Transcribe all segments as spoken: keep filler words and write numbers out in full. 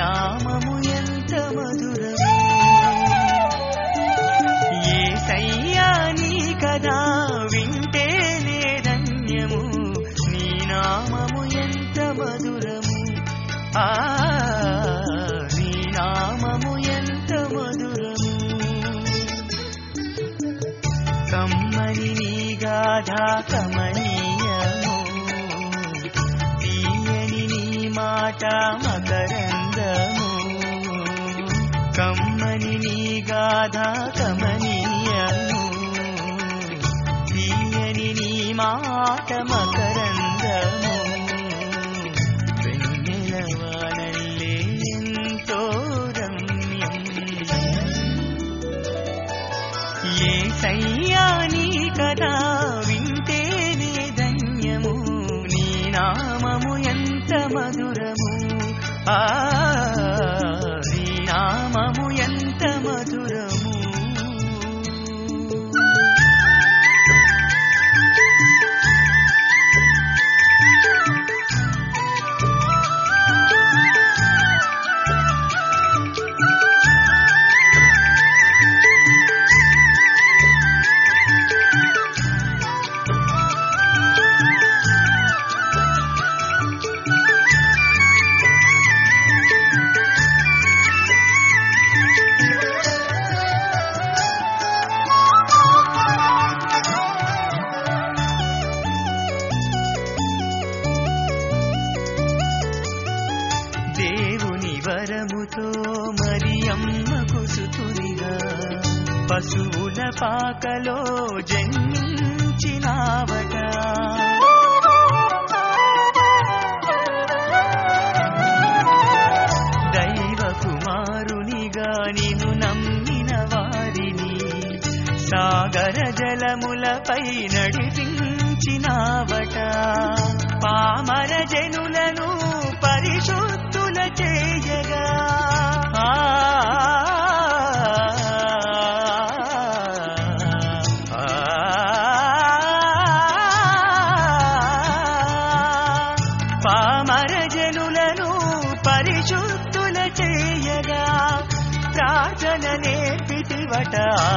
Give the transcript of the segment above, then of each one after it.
నామము ఎంత మధురము యేసయ్యా నీ కదా వింటేనే ధన్యము నీ నామము ఎంత మధురము ఆ నీ నామము ఎంత మధురము కమ్మని నీ గాథా కమనీయము తీయని నీ మాట మకరందము కమ్మని నీ గాథా కమనీయము తీయని నీ మాట మకరందము వెన్నెలవానల్లే ఎంతో రమ్యం యేసయ్యా నీ కదా వింటేనే ధన్యము నీ నామము ఎంత మధురము ఆ నీ నామము ఎంత మధురము దేవుని వరముతో మరియమ్మకు సుతునిగా పశువుల పాకలో జన్మించినావట దైవ కుమారునిగా నిన్ను నమ్మిన వారిని సాగర జలములపై నడిపించినావట పామర జనులను పరిశుద్ధుల చేయగా పామర జనులను పరిశుద్ధుల చేయగా ప్రార్థన నేర్పితివట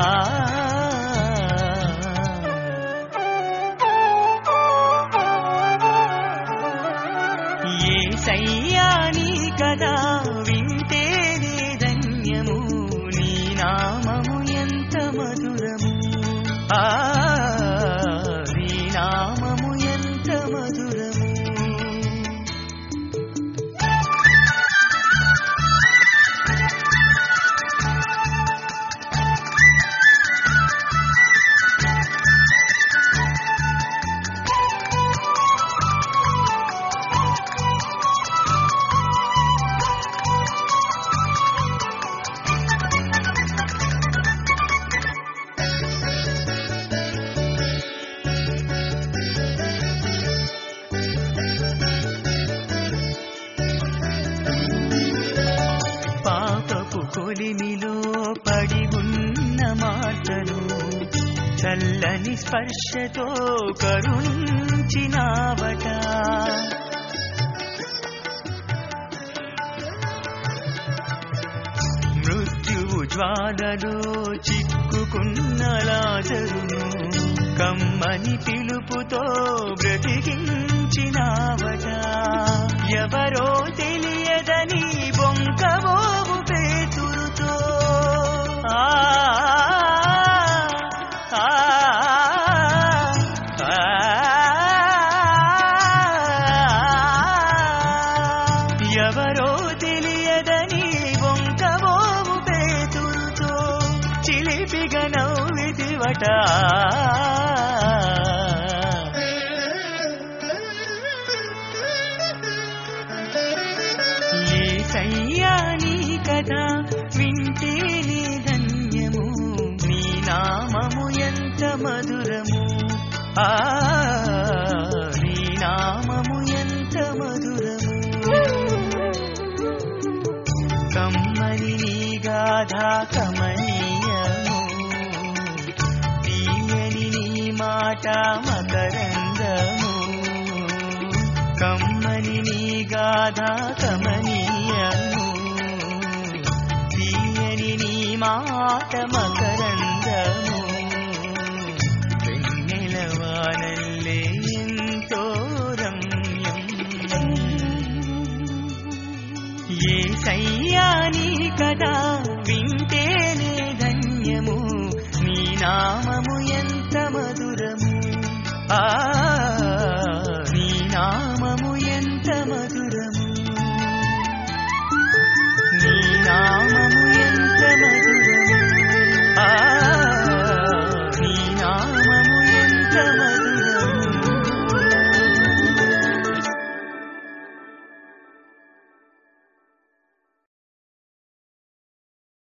యేసయ్యా నీ కదా వింటేనే ధన్యము నీ నామము ఎంత మధురము ఆ నీ నామము ఎంత మధురము కొలిమిలో పడి ఉన్న మాటను చల్లని స్పర్శతో కరుణించినావట మృత్యువు జ్వాలలో చిక్కుకున్న లాజరును కమ్మని పిలుపుతో బ్రతికించినావట ఎవరో తెలియదని బొంకబోవు పేతురుతో ఆ ఎవరో తెలియదని బొంకబోవు పేతురుతో చిలిపిగా నవ్వితివట యేసయ్యా నీ కదా వింటేనే ధన్యము నీ నామము ఎంత మధురము ఆ నీ నామము ఎంత మధురము కమ్మని నీ గాథా కమనీయము తీయని నీ మాట మకరందము కమ్మని నీ గాథా కమనీయము మాట మకరందము వెన్నెలవానల్లే ఎంతో రమ్యం యేసయ్యా నీ కదా వింటేనే ధన్యము నీ నామము ఎంత మధురము ఆ